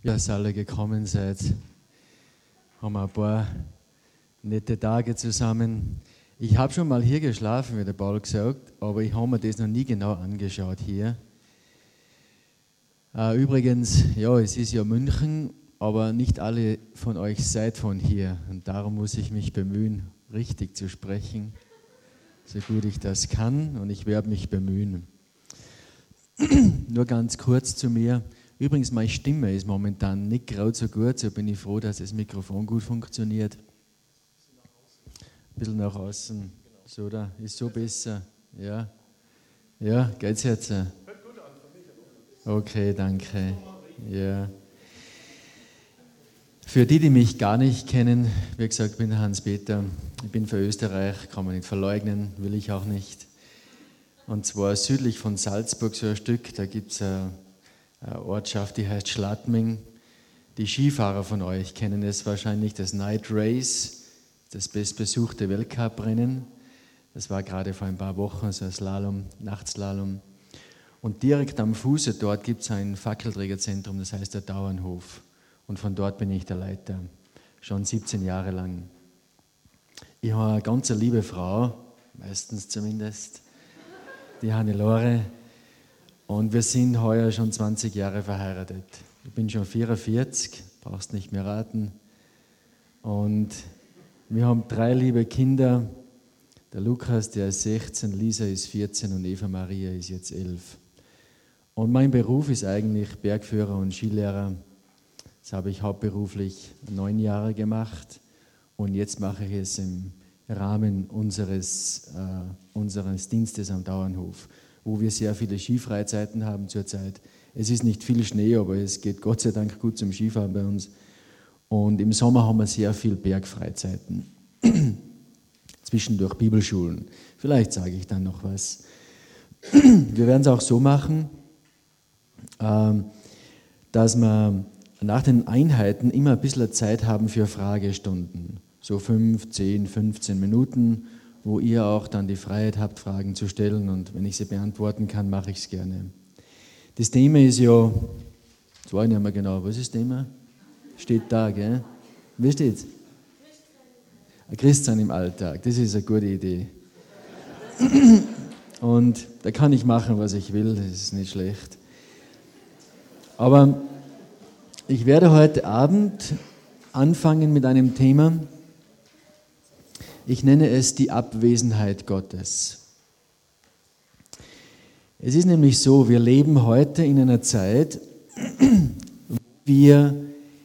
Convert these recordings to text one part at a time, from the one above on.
Ja, dass ihr alle gekommen seid. Haben wir ein paar nette Tage zusammen. Ich habe schon mal hier geschlafen, wie der Paul gesagt, aber ich habe mir das noch nie genau angeschaut hier. Übrigens, ja, es ist ja München, aber nicht alle von euch seid von hier. Und darum muss ich mich bemühen, richtig zu sprechen, so gut ich das kann. Und ich werde mich bemühen. Nur ganz kurz zu mir. Übrigens, meine Stimme ist momentan nicht gerade so gut, so bin ich froh, dass das Mikrofon gut funktioniert. Ein bisschen nach außen. So, da ist so besser. Ja, ja, geht's jetzt? Okay, danke. Ja. Für die mich gar nicht kennen, wie gesagt, ich bin der Hans-Peter. Ich bin für Österreich, kann man nicht verleugnen, will ich auch nicht. Und zwar südlich von Salzburg so ein Stück, da gibt es eine Ortschaft, die heißt Schladming. Die Skifahrer von euch kennen es wahrscheinlich, das Night Race, das bestbesuchte Weltcuprennen. Das war gerade vor ein paar Wochen so ein Slalom, Nachtslalom. Und direkt am Fuße dort gibt es ein Fackelträgerzentrum, das heißt der Dauernhof. Und von dort bin ich der Leiter, schon 17 Jahre lang. Ich habe eine ganz liebe Frau, meistens zumindest, die Hannelore. Und wir sind heuer schon 20 Jahre verheiratet. Ich bin schon 44, brauchst nicht mehr raten. Und wir haben 3 liebe Kinder. Der Lukas, der ist 16, Lisa ist 14 und Eva Maria ist jetzt 11. Und mein Beruf ist eigentlich Bergführer und Skilehrer. Das habe ich hauptberuflich 9 Jahre gemacht. Und jetzt mache ich es im Rahmen unseres Dienstes am Dauernhof, wo wir sehr viele Skifreizeiten haben zurzeit. Es ist nicht viel Schnee, aber es geht Gott sei Dank gut zum Skifahren bei uns. Und im Sommer haben wir sehr viel Bergfreizeiten. Zwischendurch Bibelschulen. Vielleicht sage ich dann noch was. Wir werden es auch so machen, dass wir nach den Einheiten immer ein bisschen Zeit haben für Fragestunden. So 5, 10, 15 Minuten, wo ihr auch dann die Freiheit habt, Fragen zu stellen. Und wenn ich sie beantworten kann, mache ich es gerne. Das Thema ist ja, das weiß ich nicht mehr genau, was ist das Thema? Steht da, gell? Wie steht's? Christsein im Alltag, das ist eine gute Idee. Und da kann ich machen, was ich will, das ist nicht schlecht. Aber ich werde heute Abend anfangen mit einem Thema, ich nenne es die Abwesenheit Gottes. Es ist nämlich so, wir leben heute in einer Zeit, wo wir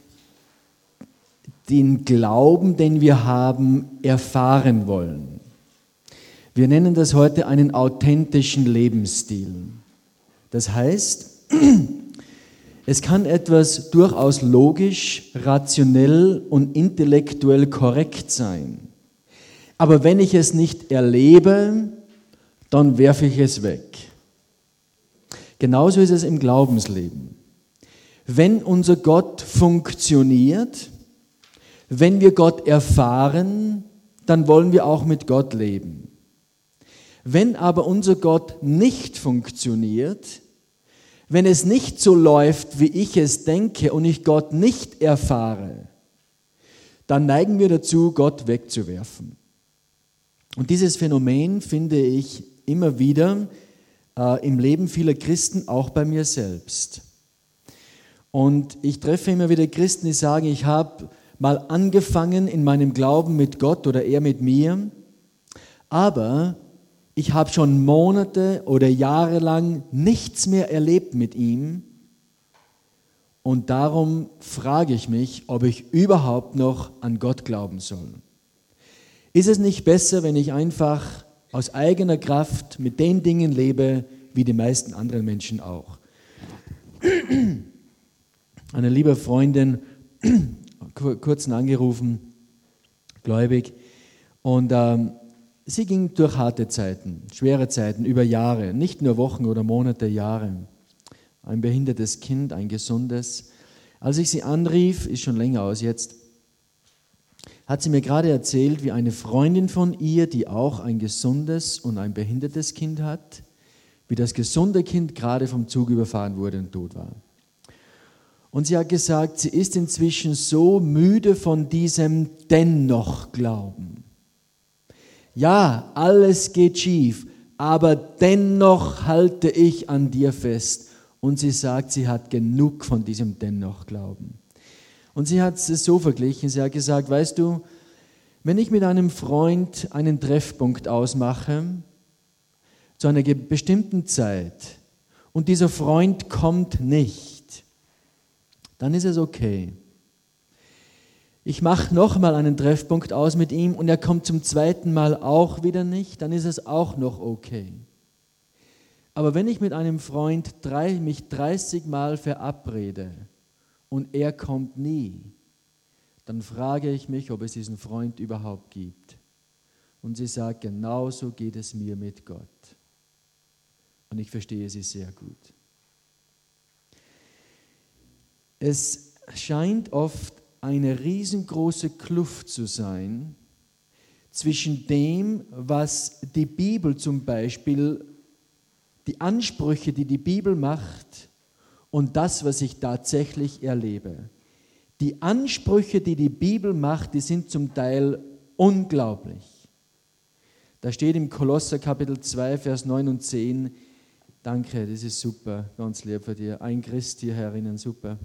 den Glauben, den wir haben, erfahren wollen. Wir nennen das heute einen authentischen Lebensstil. Das heißt, es kann etwas durchaus logisch, rationell und intellektuell korrekt sein. Aber wenn ich es nicht erlebe, dann werfe ich es weg. Genauso ist es im Glaubensleben. Wenn unser Gott funktioniert, wenn wir Gott erfahren, dann wollen wir auch mit Gott leben. Wenn aber unser Gott nicht funktioniert, wenn es nicht so läuft, wie ich es denke und ich Gott nicht erfahre, dann neigen wir dazu, Gott wegzuwerfen. Und dieses Phänomen finde ich immer wieder im Leben vieler Christen, auch bei mir selbst. Und ich treffe immer wieder Christen, die sagen, ich habe mal angefangen in meinem Glauben mit Gott oder er mit mir, aber ich habe schon Monate oder Jahre lang nichts mehr erlebt mit ihm und darum frage ich mich, ob ich überhaupt noch an Gott glauben soll. Ist es nicht besser, wenn ich einfach aus eigener Kraft mit den Dingen lebe, wie die meisten anderen Menschen auch? Eine liebe Freundin, kurz angerufen, gläubig, und sie ging durch harte Zeiten, schwere Zeiten, über Jahre, nicht nur Wochen oder Monate, Jahre. Ein behindertes Kind, ein gesundes. Als ich sie anrief, ist schon länger aus jetzt, hat sie mir gerade erzählt, wie eine Freundin von ihr, die auch ein gesundes und ein behindertes Kind hat, wie das gesunde Kind gerade vom Zug überfahren wurde und tot war. Und sie hat gesagt, sie ist inzwischen so müde von diesem Dennoch-Glauben. Ja, alles geht schief, aber dennoch halte ich an dir fest. Und sie sagt, sie hat genug von diesem Dennoch-Glauben. Und sie hat es so verglichen, sie hat gesagt, weißt du, wenn ich mit einem Freund einen Treffpunkt ausmache, zu einer bestimmten Zeit, und dieser Freund kommt nicht, dann ist es okay. Ich mache nochmal einen Treffpunkt aus mit ihm und er kommt zum zweiten Mal auch wieder nicht, dann ist es auch noch okay. Aber wenn ich mit einem Freund mich 30 Mal verabrede und er kommt nie, dann frage ich mich, ob es diesen Freund überhaupt gibt. Und sie sagt, genauso geht es mir mit Gott. Und ich verstehe sie sehr gut. Es scheint oft eine riesengroße Kluft zu sein zwischen dem, was die Bibel zum Beispiel, die Ansprüche, die die Bibel macht, und das, was ich tatsächlich erlebe. Die Ansprüche, die die Bibel macht, die sind zum Teil unglaublich. Da steht im Kolosser Kapitel 2, Vers 9 und 10, danke, das ist super, ganz lieb für dir. Ein Christ hier herinnen, super.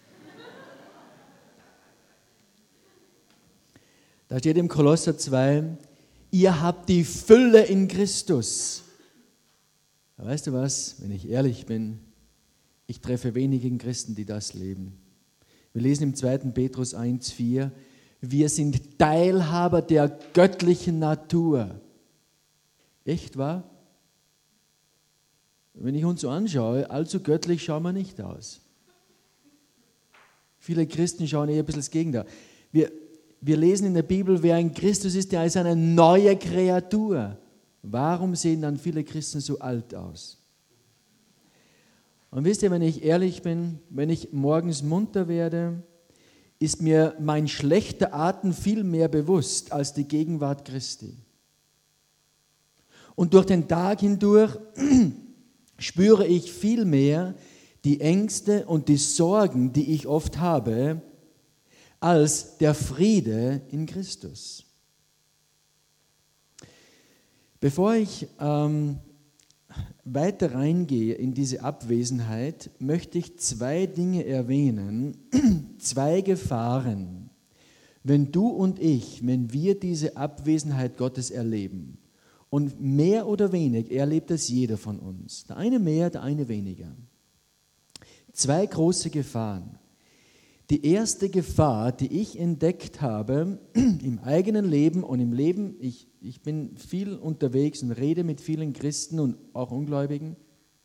Da steht im Kolosser 2, ihr habt die Fülle in Christus. Weißt du was, wenn ich ehrlich bin, ich treffe wenige Christen, die das leben. Wir lesen im 2. Petrus 1,4, wir sind Teilhaber der göttlichen Natur. Echt wahr? Wenn ich uns so anschaue, allzu göttlich schauen wir nicht aus. Viele Christen schauen eher ein bisschen das Gegenteil. Wir lesen in der Bibel, wer in Christus ist, der ist eine neue Kreatur. Warum sehen dann viele Christen so alt aus? Und wisst ihr, wenn ich ehrlich bin, wenn ich morgens munter werde, ist mir mein schlechter Atem viel mehr bewusst als die Gegenwart Christi. Und durch den Tag hindurch spüre ich viel mehr die Ängste und die Sorgen, die ich oft habe, als der Friede in Christus. Bevor ich weiter reingehe in diese Abwesenheit, möchte ich 2 Dinge erwähnen, 2 Gefahren, wenn du und ich, wenn wir diese Abwesenheit Gottes erleben. Und mehr oder weniger erlebt das jeder von uns. Der eine mehr, der eine weniger. 2 große Gefahren. Die erste Gefahr, die ich entdeckt habe im eigenen Leben und im Leben, ich bin viel unterwegs und rede mit vielen Christen und auch Ungläubigen,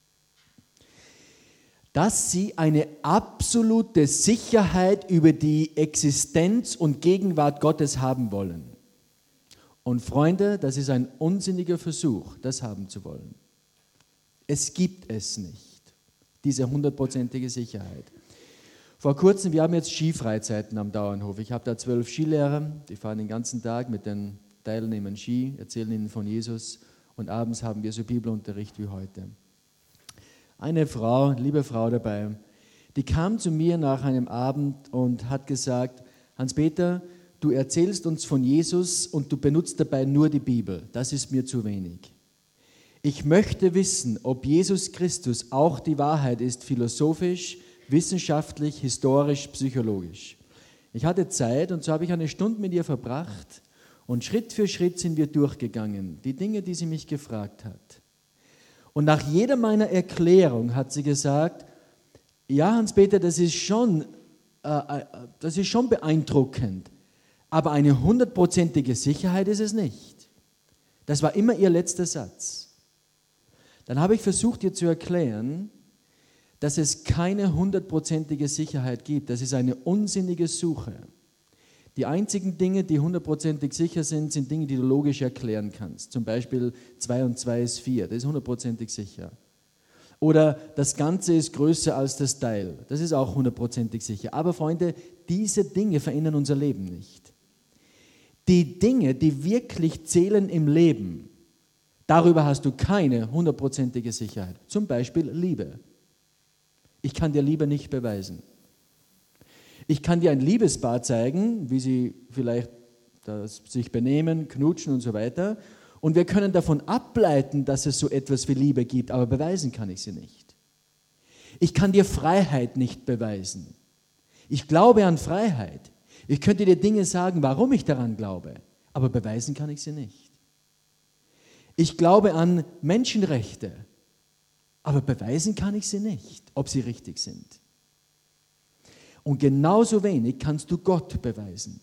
dass sie eine absolute Sicherheit über die Existenz und Gegenwart Gottes haben wollen. Und Freunde, das ist ein unsinniger Versuch, das haben zu wollen. Es gibt es nicht, diese 100%ige Sicherheit. Vor kurzem, wir haben jetzt Skifreizeiten am Dauernhof. Ich habe da 12 Skilehrer, die fahren den ganzen Tag mit den Teilnehmern Ski, erzählen ihnen von Jesus und abends haben wir so Bibelunterricht wie heute. Eine Frau, liebe Frau dabei, die kam zu mir nach einem Abend und hat gesagt, Hans-Peter, du erzählst uns von Jesus und du benutzt dabei nur die Bibel. Das ist mir zu wenig. Ich möchte wissen, ob Jesus Christus auch die Wahrheit ist, philosophisch, wissenschaftlich, historisch, psychologisch. Ich hatte Zeit und so habe ich eine Stunde mit ihr verbracht und Schritt für Schritt sind wir durchgegangen, die Dinge, die sie mich gefragt hat. Und nach jeder meiner Erklärung hat sie gesagt, ja Hans-Peter, das ist schon beeindruckend, aber eine 100%ige Sicherheit ist es nicht. Das war immer ihr letzter Satz. Dann habe ich versucht, ihr zu erklären, dass es keine 100%ige Sicherheit gibt. Das ist eine unsinnige Suche. Die einzigen Dinge, die 100%ig sicher sind, sind Dinge, die du logisch erklären kannst. Zum Beispiel 2 und 2 ist 4, das ist 100%ig sicher. Oder das Ganze ist größer als das Teil, das ist auch 100%ig sicher. Aber Freunde, diese Dinge verändern unser Leben nicht. Die Dinge, die wirklich zählen im Leben, darüber hast du keine 100%ige Sicherheit. Zum Beispiel Liebe. Ich kann dir Liebe nicht beweisen. Ich kann dir ein Liebespaar zeigen, wie sie vielleicht sich benehmen, knutschen und so weiter. Und wir können davon ableiten, dass es so etwas wie Liebe gibt, aber beweisen kann ich sie nicht. Ich kann dir Freiheit nicht beweisen. Ich glaube an Freiheit. Ich könnte dir Dinge sagen, warum ich daran glaube, aber beweisen kann ich sie nicht. Ich glaube an Menschenrechte, aber beweisen kann ich sie nicht, ob sie richtig sind. Und genauso wenig kannst du Gott beweisen.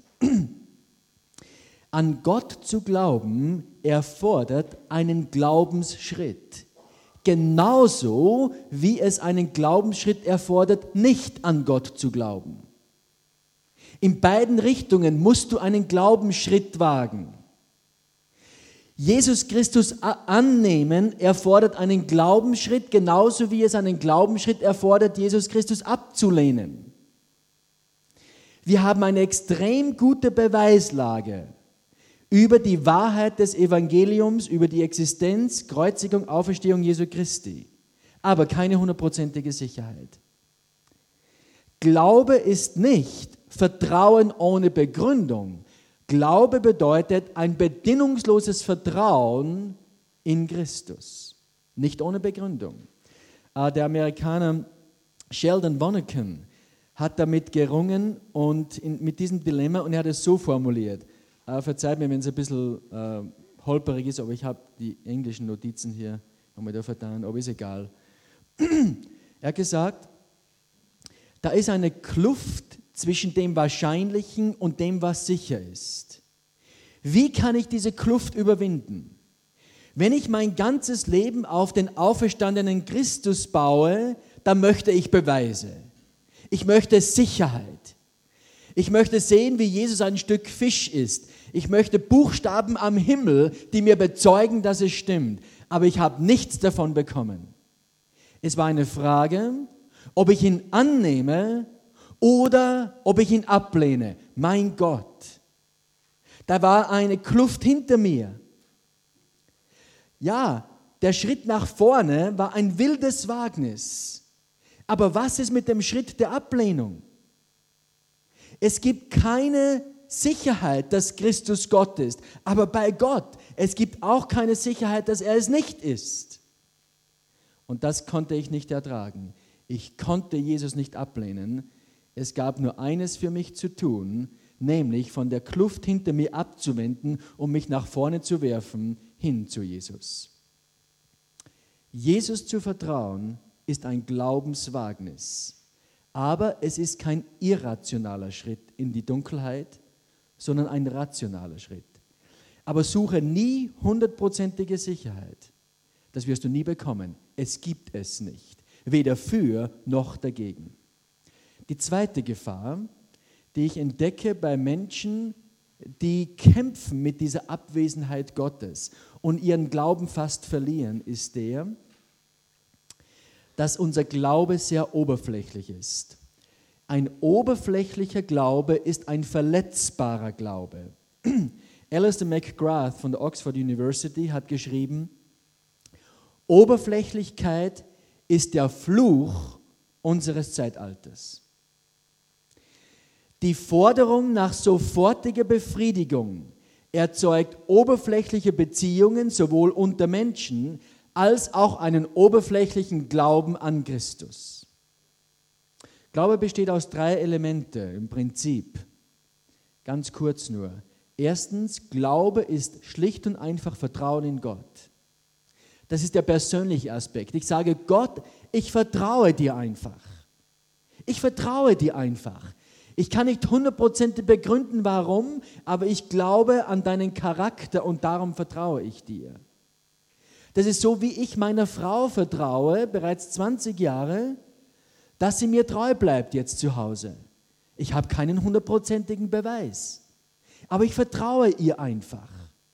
An Gott zu glauben erfordert einen Glaubensschritt. Genauso wie es einen Glaubensschritt erfordert, nicht an Gott zu glauben. In beiden Richtungen musst du einen Glaubensschritt wagen. Jesus Christus annehmen erfordert einen Glaubensschritt, genauso wie es einen Glaubensschritt erfordert, Jesus Christus abzulehnen. Wir haben eine extrem gute Beweislage über die Wahrheit des Evangeliums, über die Existenz, Kreuzigung, Auferstehung Jesu Christi, aber keine 100%ige Sicherheit. Glaube ist nicht Vertrauen ohne Begründung. Glaube bedeutet ein bedingungsloses Vertrauen in Christus, nicht ohne Begründung. Der Amerikaner Sheldon Vonnegut hat damit gerungen und mit diesem Dilemma, und er hat es so formuliert. Verzeiht mir, wenn es ein bisschen holperig ist, aber ich habe die englischen Notizen hier nochmal da vertan, aber ist egal. Er hat gesagt, da ist eine Kluft zwischen dem Wahrscheinlichen und dem, was sicher ist. Wie kann ich diese Kluft überwinden? Wenn ich mein ganzes Leben auf den auferstandenen Christus baue, dann möchte ich Beweise. Ich möchte Sicherheit. Ich möchte sehen, wie Jesus ein Stück Fisch ist. Ich möchte Buchstaben am Himmel, die mir bezeugen, dass es stimmt. Aber ich habe nichts davon bekommen. Es war eine Frage, ob ich ihn annehme oder ob ich ihn ablehne. Mein Gott, da war eine Kluft hinter mir. Ja, der Schritt nach vorne war ein wildes Wagnis. Aber was ist mit dem Schritt der Ablehnung? Es gibt keine Sicherheit, dass Christus Gott ist. Aber bei Gott, es gibt auch keine Sicherheit, dass er es nicht ist. Und das konnte ich nicht ertragen. Ich konnte Jesus nicht ablehnen. Es gab nur eines für mich zu tun, nämlich von der Kluft hinter mir abzuwenden, um mich nach vorne zu werfen, hin zu Jesus. Jesus zu vertrauen ist ein Glaubenswagnis, aber es ist kein irrationaler Schritt in die Dunkelheit, sondern ein rationaler Schritt. Aber suche nie 100%ige Sicherheit. Das wirst du nie bekommen. Es gibt es nicht, weder für noch dagegen. Die zweite Gefahr, die ich entdecke bei Menschen, die kämpfen mit dieser Abwesenheit Gottes und ihren Glauben fast verlieren, ist der, dass unser Glaube sehr oberflächlich ist. Ein oberflächlicher Glaube ist ein verletzbarer Glaube. Alistair McGrath von der Oxford University hat geschrieben, Oberflächlichkeit ist der Fluch unseres Zeitalters. Die Forderung nach sofortiger Befriedigung erzeugt oberflächliche Beziehungen sowohl unter Menschen als auch einen oberflächlichen Glauben an Christus. Glaube besteht aus 3 Elemente im Prinzip. Ganz kurz nur. Erstens, Glaube ist schlicht und einfach Vertrauen in Gott. Das ist der persönliche Aspekt. Ich sage, Gott, ich vertraue dir einfach. Ich vertraue dir einfach. Ich kann nicht 100% begründen, warum, aber ich glaube an deinen Charakter und darum vertraue ich dir. Das ist so, wie ich meiner Frau vertraue, bereits 20 Jahre, dass sie mir treu bleibt jetzt zu Hause. Ich habe keinen 100%igen Beweis, aber ich vertraue ihr einfach.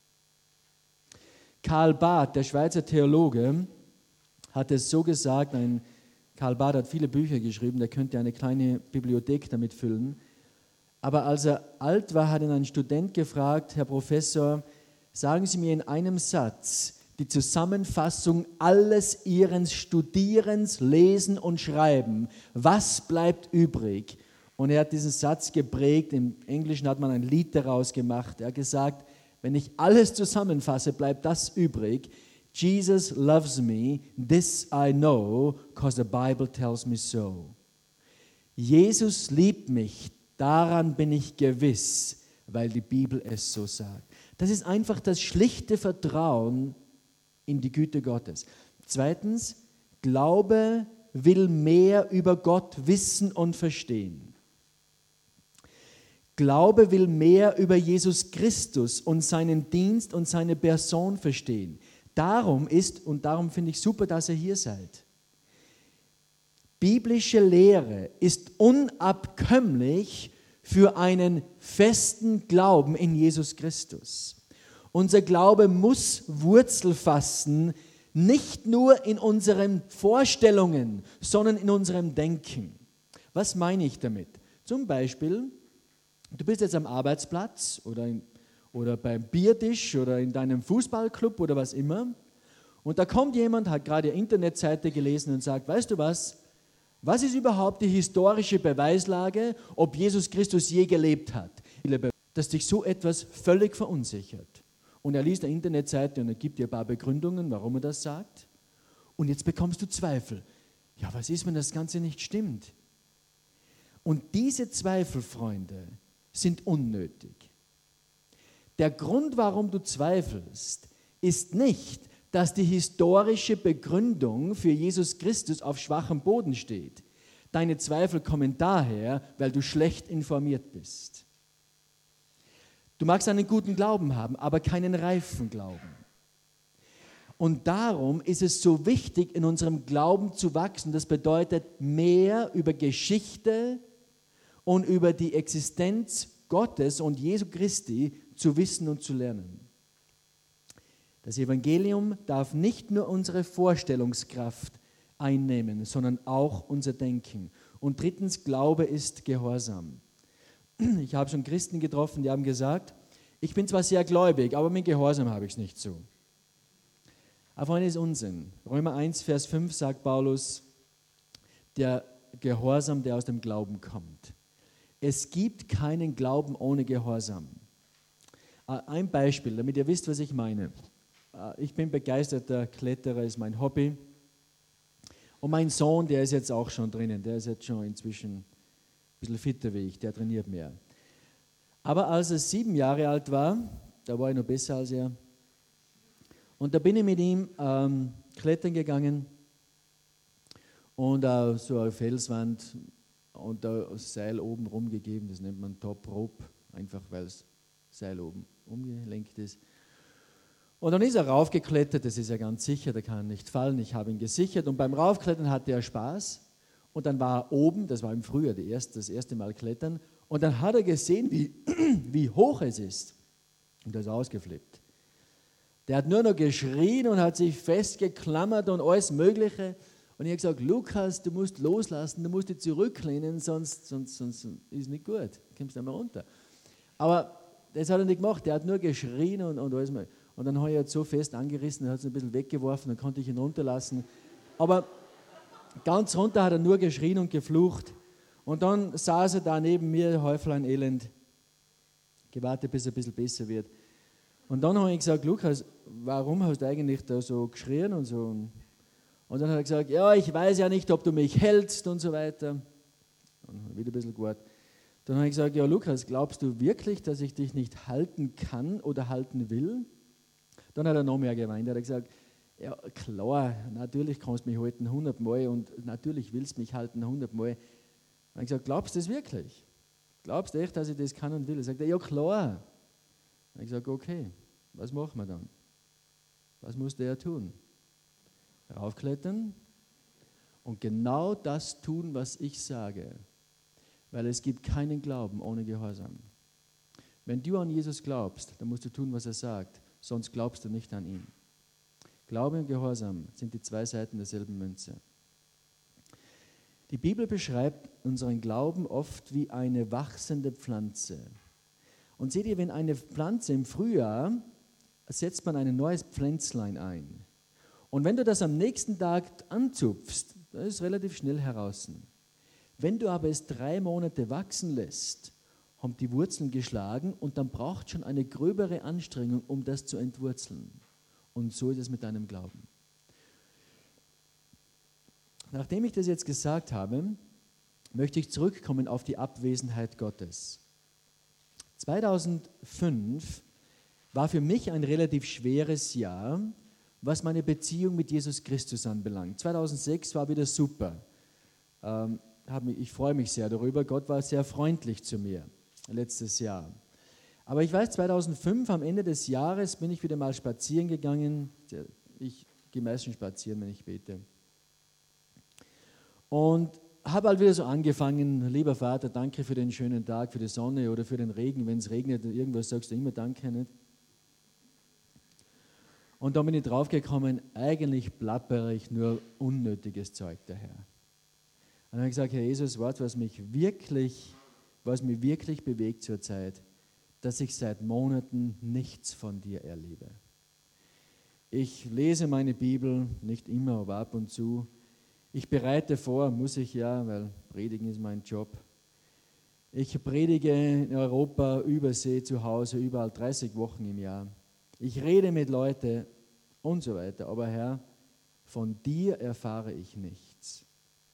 Karl Barth, der Schweizer Theologe, hat es so gesagt, Karl Barth hat viele Bücher geschrieben, der könnte eine kleine Bibliothek damit füllen. Aber als er alt war, hat ihn ein Student gefragt, Herr Professor, sagen Sie mir in einem Satz die Zusammenfassung alles Ihrens Studierens, Lesen und Schreiben. Was bleibt übrig? Und er hat diesen Satz geprägt, im Englischen hat man ein Lied daraus gemacht. Er hat gesagt, wenn ich alles zusammenfasse, bleibt das übrig. Jesus loves me, this I know, because the Bible tells me so. Jesus liebt mich, daran bin ich gewiss, weil die Bibel es so sagt. Das ist einfach das schlichte Vertrauen in die Güte Gottes. Zweitens, Glaube will mehr über Gott wissen und verstehen. Glaube will mehr über Jesus Christus und seinen Dienst und seine Person verstehen. Darum finde ich super, dass ihr hier seid. Biblische Lehre ist unabkömmlich für einen festen Glauben in Jesus Christus. Unser Glaube muss Wurzel fassen, nicht nur in unseren Vorstellungen, sondern in unserem Denken. Was meine ich damit? Zum Beispiel, du bist jetzt am Arbeitsplatz oder beim Biertisch oder in deinem Fußballclub oder was immer und da kommt jemand, hat gerade eine Internetseite gelesen und sagt, weißt du was ist überhaupt die historische Beweislage, ob Jesus Christus je gelebt hat? Dass dich so etwas völlig verunsichert. Und er liest eine Internetseite und er gibt dir ein paar Begründungen, warum er das sagt. Und jetzt bekommst du Zweifel. Ja, was ist, wenn das Ganze nicht stimmt? Und diese Zweifel, Freunde, sind unnötig. Der Grund, warum du zweifelst, ist nicht, dass die historische Begründung für Jesus Christus auf schwachem Boden steht. Deine Zweifel kommen daher, weil du schlecht informiert bist. Du magst einen guten Glauben haben, aber keinen reifen Glauben. Und darum ist es so wichtig, in unserem Glauben zu wachsen. Das bedeutet, mehr über Geschichte und über die Existenz Gottes und Jesu Christi zu wissen und zu lernen. Das Evangelium darf nicht nur unsere Vorstellungskraft einnehmen, sondern auch unser Denken. Und drittens, Glaube ist Gehorsam. Ich habe schon Christen getroffen, die haben gesagt, ich bin zwar sehr gläubig, aber mit Gehorsam habe ich es nicht so. Aber das ist Unsinn. Römer 1, Vers 5 sagt Paulus, der Gehorsam, der aus dem Glauben kommt. Es gibt keinen Glauben ohne Gehorsam. Ein Beispiel, damit ihr wisst, was ich meine. Ich bin begeisterter Kletterer, ist mein Hobby. Und mein Sohn, der ist jetzt auch schon drinnen, der ist jetzt schon inzwischen ein bisschen fitter wie ich, der trainiert mehr. Aber als er 7 Jahre alt war, da war ich noch besser als er, und da bin ich mit ihm klettern gegangen und so eine Felswand und da das Seil oben rumgegeben, das nennt man Top Rope, einfach weil das Seil oben umgelenkt ist. Und dann ist er raufgeklettert, das ist ja ganz sicher, der kann nicht fallen, ich habe ihn gesichert und beim Raufklettern hatte er Spaß und dann war er oben, das war im Frühjahr das erste Mal klettern und dann hat er gesehen, wie hoch es ist und er ist ausgeflippt. Der hat nur noch geschrien und hat sich festgeklammert und alles Mögliche und ich habe gesagt, Lukas, du musst loslassen, du musst dich zurücklehnen, sonst ist nicht gut, du kommst nicht mehr runter. Aber das hat er nicht gemacht, der hat nur geschrien und alles Mögliche. Und dann habe ich ihn so fest angerissen, er hat es ein bisschen weggeworfen, dann konnte ich ihn runterlassen. Aber ganz runter hat er nur geschrien und geflucht. Und dann saß er da neben mir, Häuflein Elend, gewartet, bis er ein bisschen besser wird. Und dann habe ich gesagt, Lukas, warum hast du eigentlich da so geschrien und so? Und dann hat er gesagt, ja, ich weiß ja nicht, ob du mich hältst und so weiter. Und wieder ein bisschen gewartet. Dann habe ich gesagt, ja, Lukas, glaubst du wirklich, dass ich dich nicht halten kann oder halten will? Dann hat er noch mehr geweint. Er hat gesagt, ja klar, natürlich kannst du mich halten 100 Mal und natürlich willst du mich halten 100 Mal. Dann habe ich gesagt, glaubst du das wirklich? Glaubst du echt, dass ich das kann und will? Er sagt, ja klar. Dann habe ich gesagt, okay, was machen wir dann? Was muss der tun? Raufklettern und genau das tun, was ich sage. Weil es gibt keinen Glauben ohne Gehorsam. Wenn du an Jesus glaubst, dann musst du tun, was er sagt. Sonst glaubst du nicht an ihn. Glaube und Gehorsam sind die zwei Seiten derselben Münze. Die Bibel beschreibt unseren Glauben oft wie eine wachsende Pflanze. Und seht ihr, wenn eine Pflanze im Frühjahr, setzt man ein neues Pflänzlein ein. Und wenn du das am nächsten Tag anzupfst, dann ist es relativ schnell heraus. Wenn du aber es 3 Monate wachsen lässt, haben die Wurzeln geschlagen und dann braucht schon eine gröbere Anstrengung, um das zu entwurzeln. Und so ist es mit deinem Glauben. Nachdem ich das jetzt gesagt habe, möchte ich zurückkommen auf die Abwesenheit Gottes. 2005 war für mich ein relativ schweres Jahr, was meine Beziehung mit Jesus Christus anbelangt. 2006 war wieder super. Ich freue mich sehr darüber. Gott war sehr freundlich zu mir letztes Jahr. Aber ich weiß, 2005 am Ende des Jahres bin ich wieder mal spazieren gegangen. Ich gehe meistens spazieren, wenn ich bete. Und habe halt wieder so angefangen, lieber Vater, danke für den schönen Tag, für die Sonne oder für den Regen. Wenn es regnet, irgendwas sagst du immer danke, nicht? Und dann bin ich draufgekommen, eigentlich plappere ich nur unnötiges Zeug daher. Und dann habe ich gesagt, Herr Jesus, was mich wirklich bewegt zurzeit, dass ich seit Monaten nichts von dir erlebe. Ich lese meine Bibel, nicht immer, aber ab und zu. Ich bereite vor, muss ich ja, weil Predigen ist mein Job. Ich predige in Europa, Übersee, zu Hause, überall 30 Wochen im Jahr. Ich rede mit Leuten und so weiter. Aber Herr, von dir erfahre ich nichts.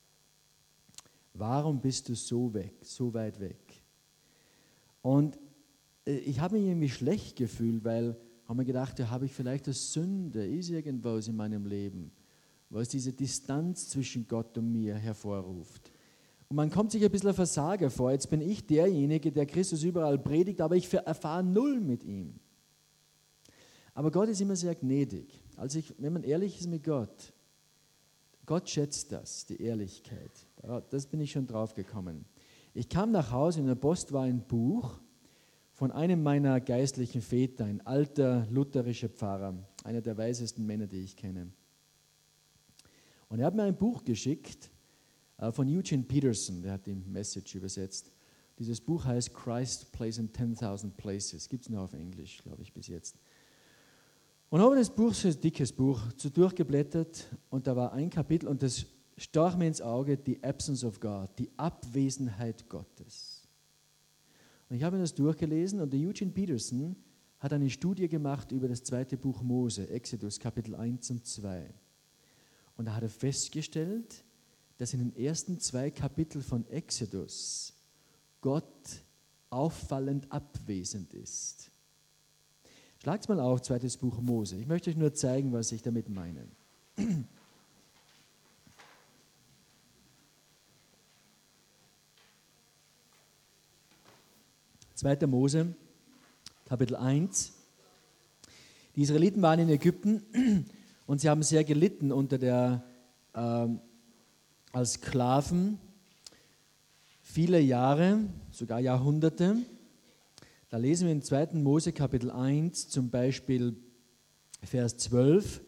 Warum bist du so weit weg? Und ich habe mich irgendwie schlecht gefühlt, weil ich habe mir gedacht, ja, habe ich vielleicht eine Sünde, ist irgendwas in meinem Leben, was diese Distanz zwischen Gott und mir hervorruft. Und man kommt sich ein bisschen ein Versager vor. Jetzt bin ich derjenige, der Christus überall predigt, aber ich erfahre null mit ihm. Aber Gott ist immer sehr gnädig. Also wenn man ehrlich ist mit Gott, Gott schätzt das, die Ehrlichkeit. Das bin ich schon drauf gekommen. Ich kam nach Hause, in der Post war ein Buch von einem meiner geistlichen Väter, ein alter lutherischer Pfarrer, einer der weisesten Männer, die ich kenne. Und er hat mir ein Buch geschickt von Eugene Peterson, der hat die Message übersetzt. Dieses Buch heißt Christ Plays in 10,000 Places, gibt es nur auf Englisch, glaube ich, bis jetzt. Und habe das Buch, so ein dickes Buch, so durchgeblättert und da war ein Kapitel und das stach mir ins Auge, die Absence of God, die Abwesenheit Gottes. Und ich habe mir das durchgelesen und der Eugene Peterson hat eine Studie gemacht über das 2. Buch Mose, Exodus, Kapitel 1 und 2. Und da hat er festgestellt, dass in den ersten 2 Kapiteln von Exodus Gott auffallend abwesend ist. Schlagt mal auf, 2. Buch Mose. Ich möchte euch nur zeigen, was ich damit meine. 2. Mose, Kapitel 1. Die Israeliten waren in Ägypten und sie haben sehr gelitten unter als Sklaven, viele Jahre, sogar Jahrhunderte. Da lesen wir in 2. Mose Kapitel 1 zum Beispiel Vers 12,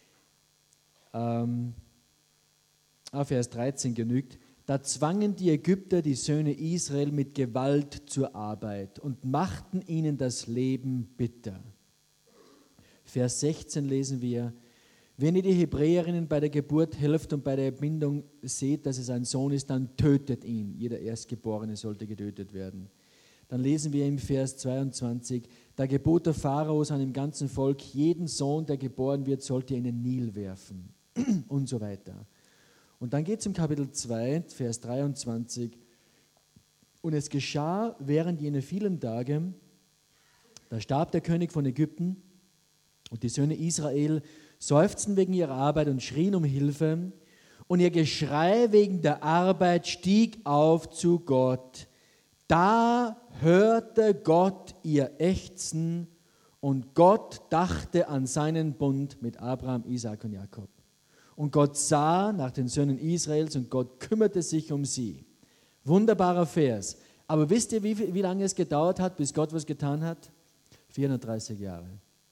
Vers 13 genügt. Da zwangen die Ägypter die Söhne Israel mit Gewalt zur Arbeit und machten ihnen das Leben bitter. Vers 16 lesen wir, wenn ihr die Hebräerinnen bei der Geburt helft und bei der Entbindung seht, dass es ein Sohn ist, dann tötet ihn. Jeder Erstgeborene sollte getötet werden. Dann lesen wir im Vers 22, da gebot der Pharao seinem ganzen Volk, jeden Sohn, der geboren wird, sollte er in den Nil werfen und so weiter. Und dann geht es im Kapitel 2, Vers 23, und es geschah während jener vielen Tage, da starb der König von Ägypten und die Söhne Israel seufzten wegen ihrer Arbeit und schrien um Hilfe und ihr Geschrei wegen der Arbeit stieg auf zu Gott. Da hörte Gott ihr Ächzen und Gott dachte an seinen Bund mit Abraham, Isaak und Jakob. Und Gott sah nach den Söhnen Israels und Gott kümmerte sich um sie. Wunderbarer Vers. Aber wisst ihr, wie lange es gedauert hat, bis Gott was getan hat? 430 Jahre.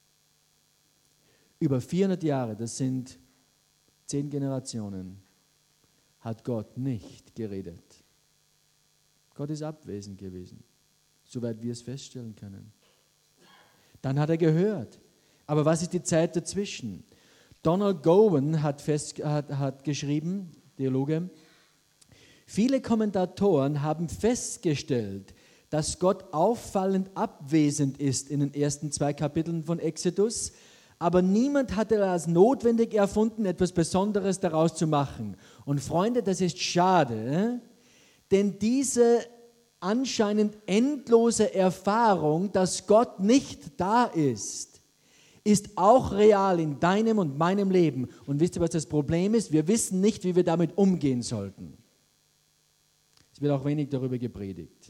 Über 400 Jahre, das sind 10 Generationen, hat Gott nicht geredet. Gott ist abwesend gewesen, soweit wir es feststellen können. Dann hat er gehört. Aber was ist die Zeit dazwischen? Donald Gowan hat geschrieben, Theologe, Viele Kommentatoren haben festgestellt, dass Gott auffallend abwesend ist in den ersten 2 Kapiteln von Exodus, aber niemand hatte es notwendig erfunden, etwas Besonderes daraus zu machen. Und Freunde, das ist schade, denn diese anscheinend endlose Erfahrung, dass Gott nicht da ist auch real in deinem und meinem Leben. Und wisst ihr, was das Problem ist? Wir wissen nicht, wie wir damit umgehen sollten. Es wird auch wenig darüber gepredigt.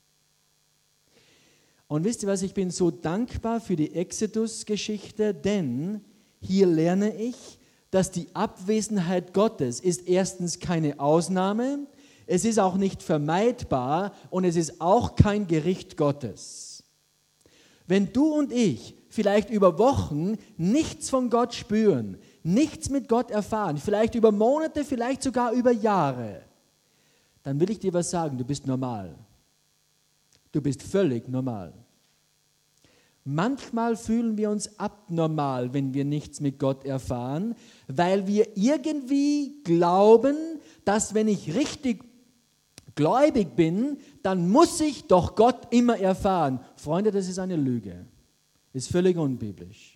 Und wisst ihr was, ich bin so dankbar für die Exodus-Geschichte, denn hier lerne ich, dass die Abwesenheit Gottes ist erstens keine Ausnahme, es ist auch nicht vermeidbar und es ist auch kein Gericht Gottes. Wenn du und ich vielleicht über Wochen nichts von Gott spüren, nichts mit Gott erfahren, vielleicht über Monate, vielleicht sogar über Jahre, dann will ich dir was sagen, du bist normal. Du bist völlig normal. Manchmal fühlen wir uns abnormal, wenn wir nichts mit Gott erfahren, weil wir irgendwie glauben, dass wenn ich richtig gläubig bin, dann muss ich doch Gott immer erfahren. Freunde, das ist eine Lüge. Ist völlig unbiblisch.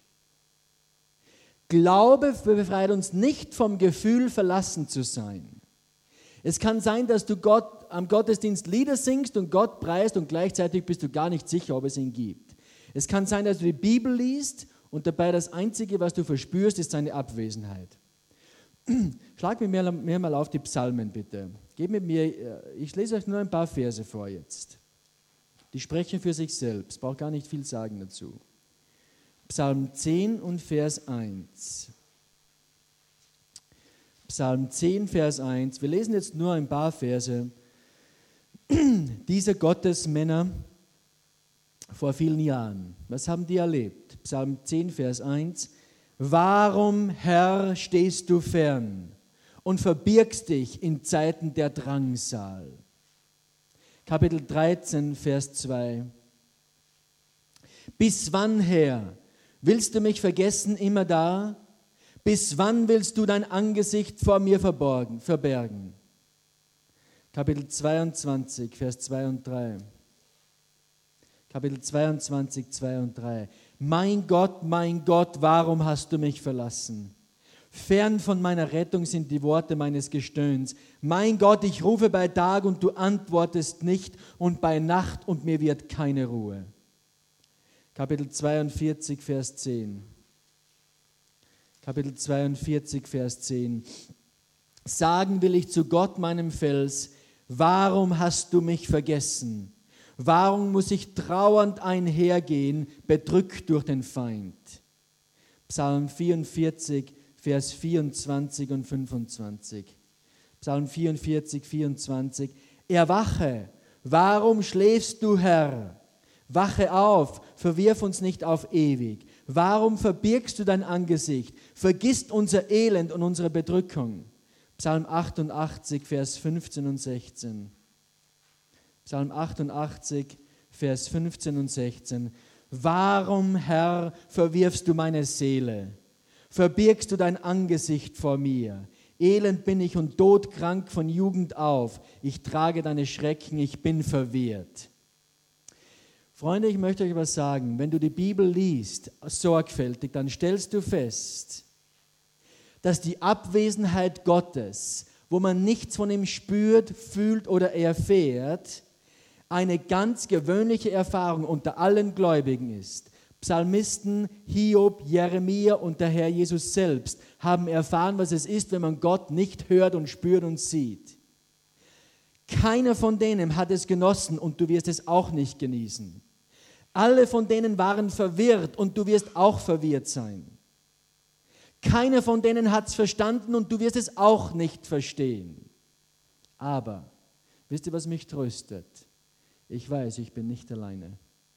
Glaube befreit uns nicht vom Gefühl, verlassen zu sein. Es kann sein, dass du Gott am Gottesdienst Lieder singst und Gott preist und gleichzeitig bist du gar nicht sicher, ob es ihn gibt. Es kann sein, dass du die Bibel liest und dabei das Einzige, was du verspürst, ist seine Abwesenheit. Schlag mit mir mal auf die Psalmen, bitte. Geht mit mir, ich lese euch nur ein paar Verse vor jetzt. Die sprechen für sich selbst, ich brauche gar nicht viel sagen dazu. Psalm 10 und Vers 1. Psalm 10, Vers 1. Wir lesen jetzt nur ein paar Verse. Diese Gottesmänner vor vielen Jahren, was haben die erlebt? Psalm 10, Vers 1. Warum, Herr, stehst du fern und verbirgst dich in Zeiten der Drangsal? Kapitel 13, Vers 2. Bis wann, Herr, willst du mich vergessen immer da? Bis wann willst du dein Angesicht vor mir verbergen? Kapitel 22, Vers 2 und 3. Kapitel 22, 2 und 3. Mein Gott, warum hast du mich verlassen? Fern von meiner Rettung sind die Worte meines Gestöhns. Mein Gott, ich rufe bei Tag und du antwortest nicht und bei Nacht und mir wird keine Ruhe. Kapitel 42, Vers 10. Kapitel 42, Vers 10. Sagen will ich zu Gott, meinem Fels, warum hast du mich vergessen? Warum muss ich trauernd einhergehen, bedrückt durch den Feind? Psalm 44, Vers 24 und 25. Psalm 44, 24. Erwache, warum schläfst du, Herr? Wache auf, verwirf uns nicht auf ewig. Warum verbirgst du dein Angesicht? Vergisst unser Elend und unsere Bedrückung. Psalm 88, Vers 15 und 16. Psalm 88, Vers 15 und 16. Warum, Herr, verwirfst du meine Seele? Verbirgst du dein Angesicht vor mir? Elend bin ich und todkrank von Jugend auf. Ich trage deine Schrecken, ich bin verwirrt. Freunde, ich möchte euch was sagen. Wenn du die Bibel liest, sorgfältig, dann stellst du fest, dass die Abwesenheit Gottes, wo man nichts von ihm spürt, fühlt oder erfährt, eine ganz gewöhnliche Erfahrung unter allen Gläubigen ist. Psalmisten, Hiob, Jeremia und der Herr Jesus selbst haben erfahren, was es ist, wenn man Gott nicht hört und spürt und sieht. Keiner von denen hat es genossen und du wirst es auch nicht genießen. Alle von denen waren verwirrt und du wirst auch verwirrt sein. Keiner von denen hat es verstanden und du wirst es auch nicht verstehen. Aber, wisst ihr, was mich tröstet? Ich weiß, ich bin nicht alleine.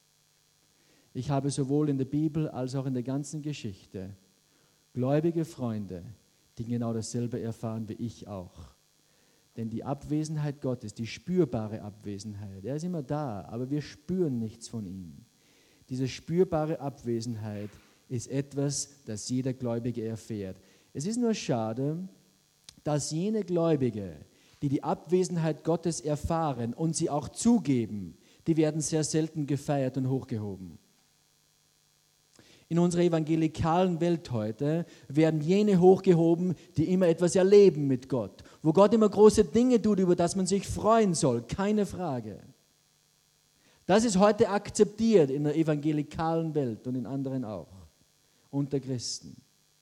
Ich habe sowohl in der Bibel als auch in der ganzen Geschichte gläubige Freunde, die genau dasselbe erfahren wie ich auch. Denn die Abwesenheit Gottes, die spürbare Abwesenheit, er ist immer da, aber wir spüren nichts von ihm. Diese spürbare Abwesenheit ist etwas, das jeder Gläubige erfährt. Es ist nur schade, dass jene Gläubige, die die Abwesenheit Gottes erfahren und sie auch zugeben, die werden sehr selten gefeiert und hochgehoben. In unserer evangelikalen Welt heute werden jene hochgehoben, die immer etwas erleben mit Gott, wo Gott immer große Dinge tut, über das man sich freuen soll, keine Frage. Das ist heute akzeptiert in der evangelikalen Welt und in anderen auch, unter Christen.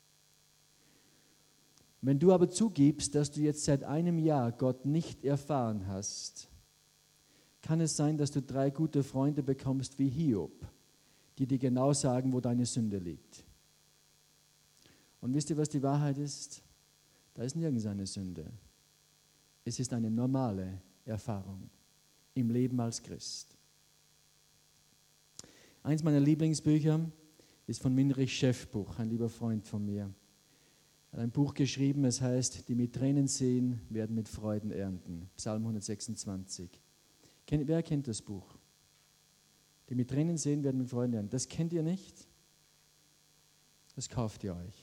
Wenn du aber zugibst, dass du jetzt seit einem Jahr Gott nicht erfahren hast, kann es sein, dass du 3 gute Freunde bekommst wie Hiob, die dir genau sagen, wo deine Sünde liegt. Und wisst ihr, was die Wahrheit ist? Da ist nirgends eine Sünde. Es ist eine normale Erfahrung im Leben als Christ. Eins meiner Lieblingsbücher ist von Minrich Schäffbuch, ein lieber Freund von mir. Er hat ein Buch geschrieben, es heißt, die mit Tränen sehen, werden mit Freuden ernten. Psalm 126. Wer kennt das Buch? Die mit Tränen sehen, werden mit Freuden ernten. Das kennt ihr nicht? Das kauft ihr euch.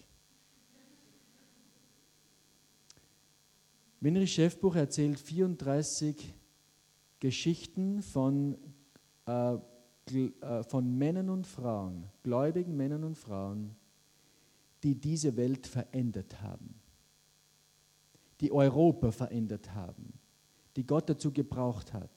Minrich Schäffbuch erzählt 34 Geschichten von Männern und Frauen, gläubigen Männern und Frauen, die diese Welt verändert haben, die Europa verändert haben, die Gott dazu gebraucht hat.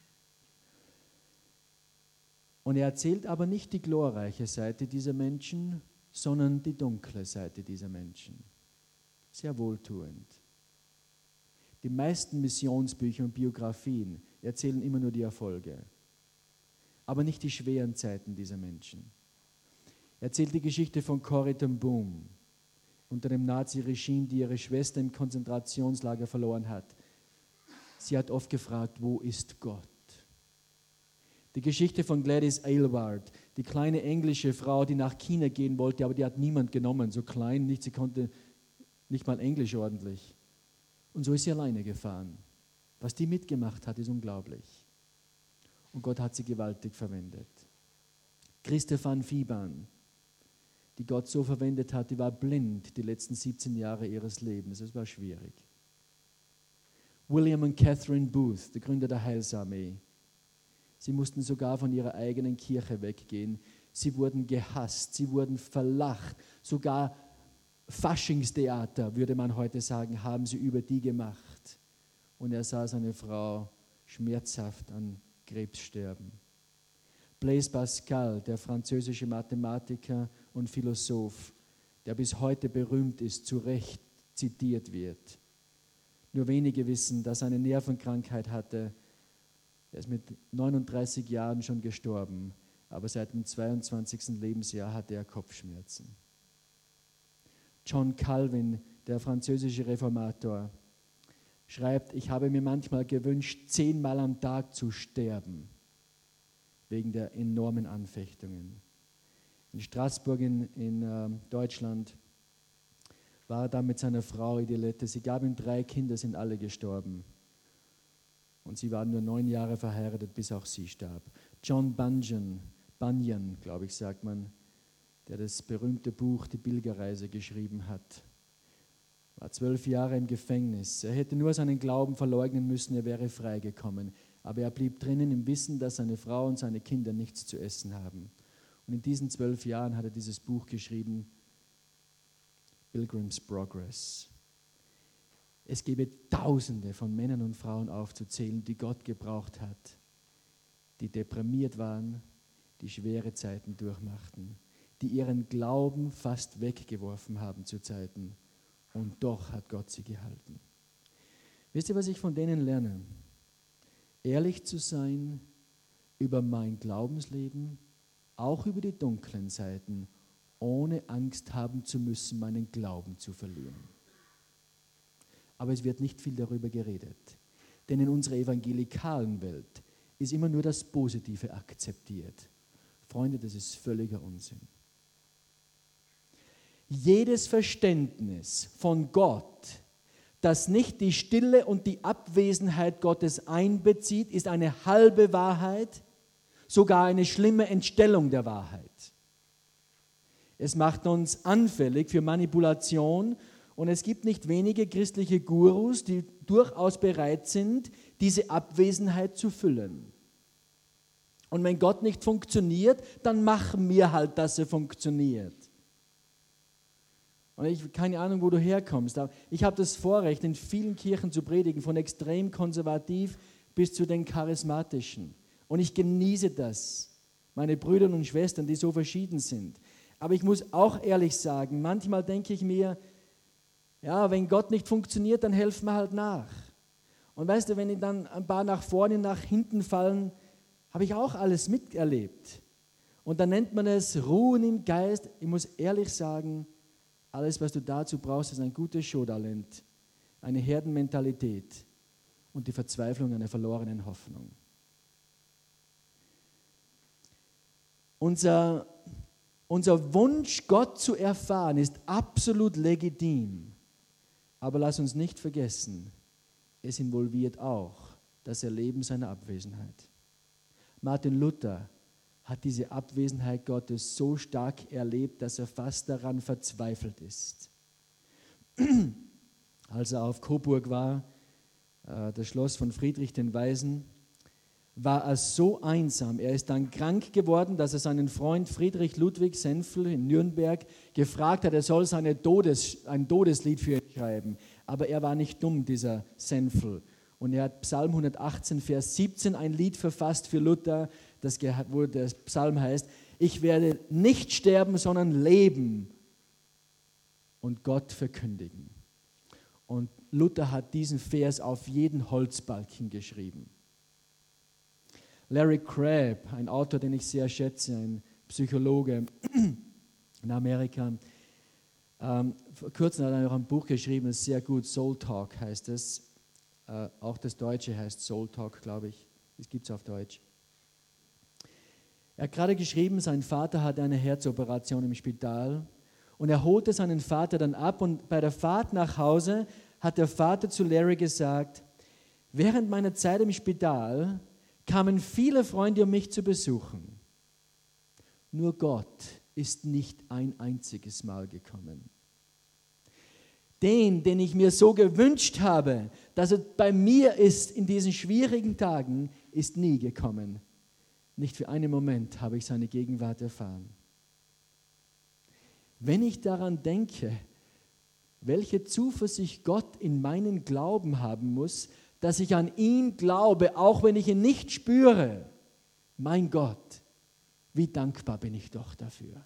Und er erzählt aber nicht die glorreiche Seite dieser Menschen, sondern die dunkle Seite dieser Menschen. Sehr wohltuend. Die meisten Missionsbücher und Biografien erzählen immer nur die Erfolge, aber nicht die schweren Zeiten dieser Menschen. Er erzählt die Geschichte von Corrie ten Boom unter dem Nazi-Regime, die ihre Schwester im Konzentrationslager verloren hat. Sie hat oft gefragt, wo ist Gott? Die Geschichte von Gladys Aylward, die kleine englische Frau, die nach China gehen wollte, aber die hat niemand genommen, so klein, sie konnte nicht mal Englisch ordentlich. Und so ist sie alleine gefahren. Was die mitgemacht hat, ist unglaublich. Und Gott hat sie gewaltig verwendet. Christa van Fieban, die Gott so verwendet hat, die war blind die letzten 17 Jahre ihres Lebens. Das war schwierig. William und Catherine Booth, der Gründer der Heilsarmee. Sie mussten sogar von ihrer eigenen Kirche weggehen. Sie wurden gehasst, sie wurden verlacht. Sogar Faschingstheater, würde man heute sagen, haben sie über die gemacht. Und er sah seine Frau schmerzhaft an Krebs sterben. Blaise Pascal, der französische Mathematiker und Philosoph, der bis heute berühmt ist, zu Recht zitiert wird. Nur wenige wissen, dass er eine Nervenkrankheit hatte. Er ist mit 39 Jahren schon gestorben, aber seit dem 22. Lebensjahr hatte er Kopfschmerzen. John Calvin, der französische Reformator, schreibt, ich habe mir manchmal gewünscht, 10-mal am Tag zu sterben, wegen der enormen Anfechtungen. In Straßburg in Deutschland war er da mit seiner Frau Idelette. Sie gab ihm 3 Kinder, sind alle gestorben. Und sie waren nur 9 Jahre verheiratet, bis auch sie starb. John Bunyan, glaube ich, sagt man, der das berühmte Buch Die Pilgerreise geschrieben hat, war 12 Jahre im Gefängnis. Er hätte nur seinen Glauben verleugnen müssen, er wäre freigekommen. Aber er blieb drinnen im Wissen, dass seine Frau und seine Kinder nichts zu essen haben. Und in diesen 12 Jahren hat er dieses Buch geschrieben, Pilgrim's Progress. Es gäbe Tausende von Männern und Frauen aufzuzählen, die Gott gebraucht hat, die deprimiert waren, die schwere Zeiten durchmachten, die ihren Glauben fast weggeworfen haben zu Zeiten. Und doch hat Gott sie gehalten. Wisst ihr, was ich von denen lerne? Ehrlich zu sein über mein Glaubensleben, auch über die dunklen Seiten, ohne Angst haben zu müssen, meinen Glauben zu verlieren. Aber es wird nicht viel darüber geredet. Denn in unserer evangelikalen Welt ist immer nur das Positive akzeptiert. Freunde, das ist völliger Unsinn. Jedes Verständnis von Gott, das nicht die Stille und die Abwesenheit Gottes einbezieht, ist eine halbe Wahrheit, sogar eine schlimme Entstellung der Wahrheit. Es macht uns anfällig für Manipulation und es gibt nicht wenige christliche Gurus, die durchaus bereit sind, diese Abwesenheit zu füllen. Und wenn Gott nicht funktioniert, dann machen wir halt, dass er funktioniert. Und ich habe keine Ahnung, wo du herkommst, aber ich habe das Vorrecht, in vielen Kirchen zu predigen, von extrem konservativ bis zu den charismatischen. Und ich genieße das, meine Brüder und Schwestern, die so verschieden sind. Aber ich muss auch ehrlich sagen, manchmal denke ich mir, ja, wenn Gott nicht funktioniert, dann helfen wir halt nach. Und weißt du, wenn dann ein paar nach vorne, nach hinten fallen, habe ich auch alles miterlebt. Und dann nennt man es Ruhen im Geist. Ich muss ehrlich sagen, alles, was du dazu brauchst, ist ein gutes Showtalent, eine Herdenmentalität und die Verzweiflung einer verlorenen Hoffnung. Unser Wunsch, Gott zu erfahren, ist absolut legitim. Aber lass uns nicht vergessen, es involviert auch das Erleben seiner Abwesenheit. Martin Luther hat diese Abwesenheit Gottes so stark erlebt, dass er fast daran verzweifelt ist. Als er auf Coburg war, das Schloss von Friedrich den Weisen, war er so einsam. Er ist dann krank geworden, dass er seinen Freund Friedrich Ludwig Senfl in Nürnberg gefragt hat, er soll ein Todeslied für ihn schreiben. Aber er war nicht dumm, dieser Senfl. Und er hat Psalm 118, Vers 17 ein Lied verfasst für Luther, wo der Psalm heißt, ich werde nicht sterben, sondern leben und Gott verkündigen. Und Luther hat diesen Vers auf jeden Holzbalken geschrieben. Larry Crabb, ein Autor, den ich sehr schätze, ein Psychologe in Amerika, vor kurzem hat er noch ein Buch geschrieben, das ist sehr gut, Soul Talk heißt es. Auch das Deutsche heißt Soul Talk, glaube ich. Das gibt es auf Deutsch. Er hat gerade geschrieben, sein Vater hatte eine Herzoperation im Spital und er holte seinen Vater dann ab und bei der Fahrt nach Hause hat der Vater zu Larry gesagt, während meiner Zeit im Spital kamen viele Freunde, um mich zu besuchen. Nur Gott ist nicht ein einziges Mal gekommen. Den ich mir so gewünscht habe, dass er bei mir ist in diesen schwierigen Tagen, ist nie gekommen. Nicht für einen Moment habe ich seine Gegenwart erfahren. Wenn ich daran denke, welche Zuversicht Gott in meinen Glauben haben muss, dass ich an ihn glaube, auch wenn ich ihn nicht spüre, mein Gott, wie dankbar bin ich doch dafür.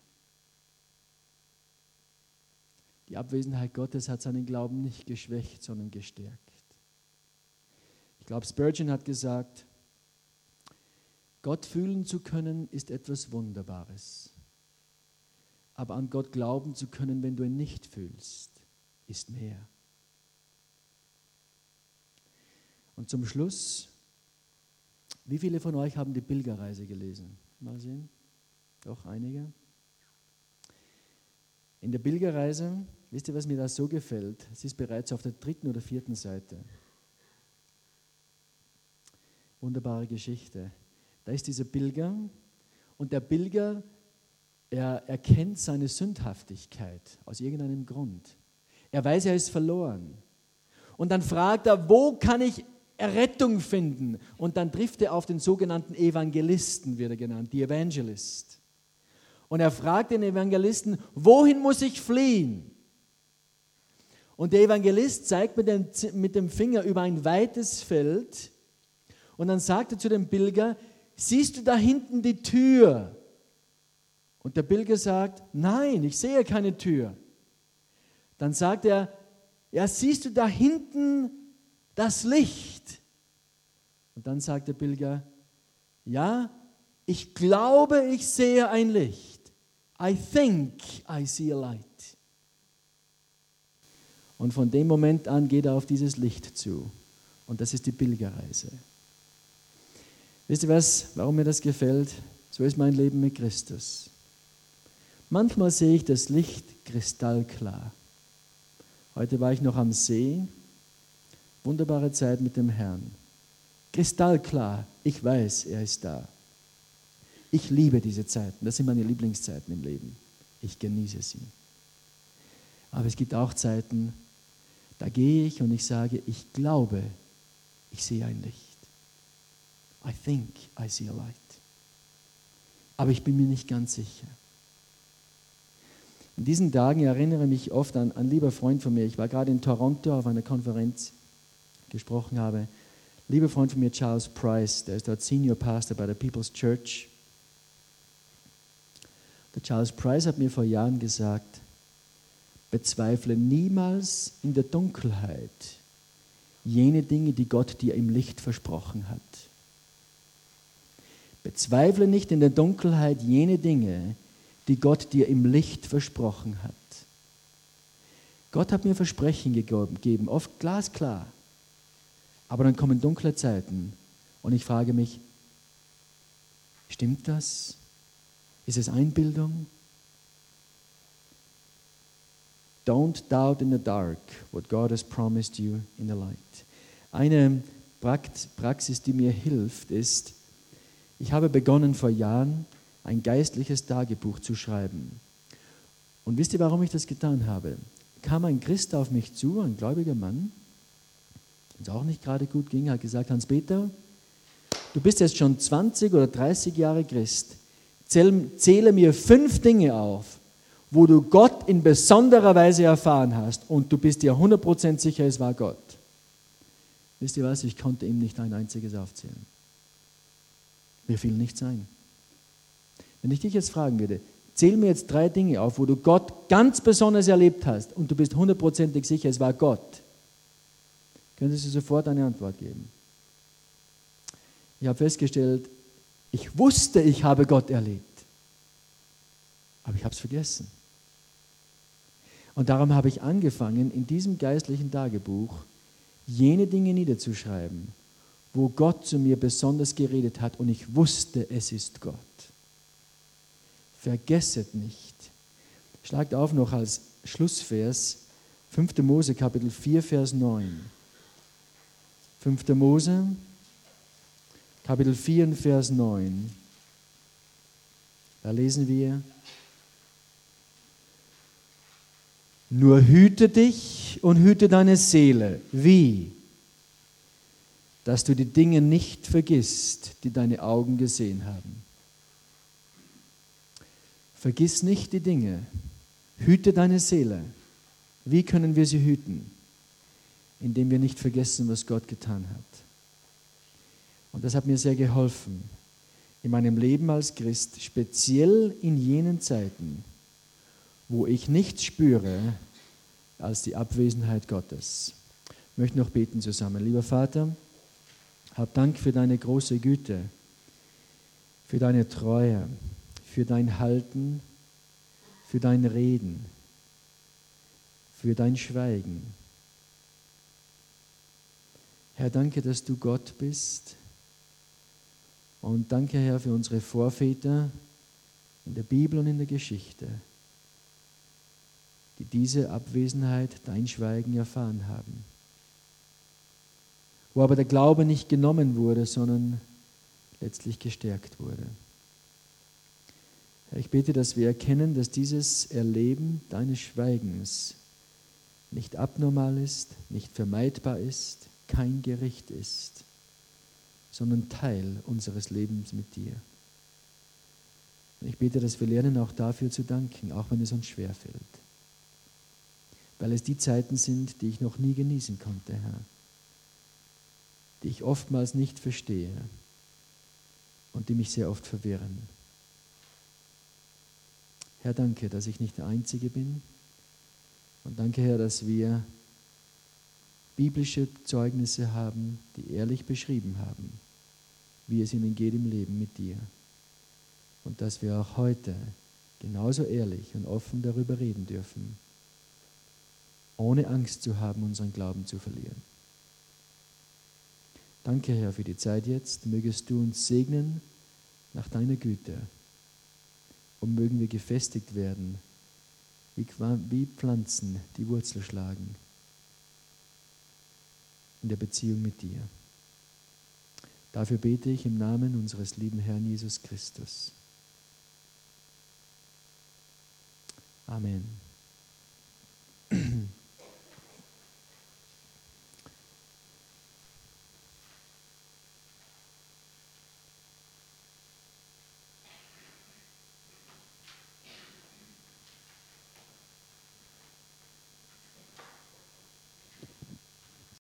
Die Abwesenheit Gottes hat seinen Glauben nicht geschwächt, sondern gestärkt. Ich glaube, Spurgeon hat gesagt, Gott fühlen zu können, ist etwas Wunderbares. Aber an Gott glauben zu können, wenn du ihn nicht fühlst, ist mehr. Und zum Schluss, wie viele von euch haben die Pilgerreise gelesen? Mal sehen. Doch, einige. In der Pilgerreise, wisst ihr, was mir da so gefällt? Es ist bereits auf der 3. oder 4. Seite. Wunderbare Geschichte. Da ist dieser Pilger und der Pilger, er erkennt seine Sündhaftigkeit aus irgendeinem Grund. Er weiß, er ist verloren. Und dann fragt er, wo kann ich Errettung finden? Und dann trifft er auf den sogenannten Evangelisten, wird er genannt, die Evangelist. Und er fragt den Evangelisten, wohin muss ich fliehen? Und der Evangelist zeigt mit dem Finger über ein weites Feld und dann sagt er zu dem Pilger, siehst du da hinten die Tür? Und der Pilger sagt, nein, ich sehe keine Tür. Dann sagt er, ja, siehst du da hinten das Licht? Und dann sagt der Pilger, ja, ich glaube, ich sehe ein Licht. I think I see a light. Und von dem Moment an geht er auf dieses Licht zu. Und das ist die Pilgerreise. Wisst ihr was, warum mir das gefällt? So ist mein Leben mit Christus. Manchmal sehe ich das Licht kristallklar. Heute war ich noch am See. Wunderbare Zeit mit dem Herrn. Kristallklar, ich weiß, er ist da. Ich liebe diese Zeiten, das sind meine Lieblingszeiten im Leben. Ich genieße sie. Aber es gibt auch Zeiten, Da gehe ich und ich sage, ich glaube, ich sehe ein Licht. I think I see a light. Aber ich bin mir nicht ganz sicher. In diesen Tagen erinnere ich mich oft an einen lieber Freund von mir. Ich war gerade in Toronto auf einer Konferenz, gesprochen habe. Lieber Freund von mir, Charles Price, der ist dort Senior Pastor bei der People's Church. Der Charles Price hat mir vor Jahren gesagt, bezweifle niemals in der Dunkelheit jene Dinge, die Gott dir im Licht versprochen hat. Bezweifle nicht in der Dunkelheit jene Dinge, die Gott dir im Licht versprochen hat. Gott hat mir Versprechen gegeben, oft glasklar. Aber dann kommen dunkle Zeiten und ich frage mich, stimmt das? Ist es Einbildung? Don't doubt in the dark what God has promised you in the light. Eine Praxis, die mir hilft, ist, ich habe begonnen vor Jahren, ein geistliches Tagebuch zu schreiben. Und wisst ihr, warum ich das getan habe? Kam ein Christ auf mich zu, ein gläubiger Mann, dem es auch nicht gerade gut ging, hat gesagt, Hans-Peter, du bist jetzt schon 20 oder 30 Jahre Christ. Zähle mir 5 Dinge auf, wo du Gott in besonderer Weise erfahren hast und du bist dir 100% sicher, es war Gott. Wisst ihr was, ich konnte ihm nicht ein einziges aufzählen. Mir fiel nichts ein. Wenn ich dich jetzt fragen würde, zähl mir jetzt 3 Dinge auf, wo du Gott ganz besonders erlebt hast und du bist 100% sicher, es war Gott, könntest du sofort eine Antwort geben. Ich habe festgestellt, ich wusste, ich habe Gott erlebt, aber ich habe es vergessen. Und darum habe ich angefangen, in diesem geistlichen Tagebuch jene Dinge niederzuschreiben, wo Gott zu mir besonders geredet hat und ich wusste, es ist Gott. Vergesset nicht. Schlagt auf noch als Schlussvers 5. Mose Kapitel 4, Vers 9. 5. Mose Kapitel 4, Vers 9. Da lesen wir, nur hüte dich und hüte deine Seele. Wie? Dass du die Dinge nicht vergisst, die deine Augen gesehen haben. Vergiss nicht die Dinge. Hüte deine Seele. Wie können wir sie hüten? Indem wir nicht vergessen, was Gott getan hat. Und das hat mir sehr geholfen in meinem Leben als Christ, speziell in jenen Zeiten, wo ich nichts spüre als die Abwesenheit Gottes. Ich möchte noch beten zusammen. Lieber Vater, hab Dank für deine große Güte, für deine Treue, für dein Halten, für dein Reden, für dein Schweigen. Herr, danke, dass du Gott bist. Und danke, Herr, für unsere Vorväter in der Bibel und in der Geschichte, die diese Abwesenheit, dein Schweigen erfahren haben. Wo aber der Glaube nicht genommen wurde, sondern letztlich gestärkt wurde. Herr, ich bete, dass wir erkennen, dass dieses Erleben deines Schweigens nicht abnormal ist, nicht vermeidbar ist, kein Gericht ist, sondern Teil unseres Lebens mit dir. Und ich bete, dass wir lernen, auch dafür zu danken, auch wenn es uns schwerfällt. Weil es die Zeiten sind, die ich noch nie genießen konnte, Herr. Die ich oftmals nicht verstehe und die mich sehr oft verwirren. Herr, danke, dass ich nicht der Einzige bin. Und danke, Herr, dass wir biblische Zeugnisse haben, die ehrlich beschrieben haben, wie es ihnen geht im Leben mit dir. Und dass wir auch heute genauso ehrlich und offen darüber reden dürfen, ohne Angst zu haben, unseren Glauben zu verlieren. Danke, Herr, für die Zeit jetzt. Mögest du uns segnen nach deiner Güte und mögen wir gefestigt werden, wie Pflanzen, die Wurzel schlagen in der Beziehung mit dir. Dafür bete ich im Namen unseres lieben Herrn Jesus Christus. Amen.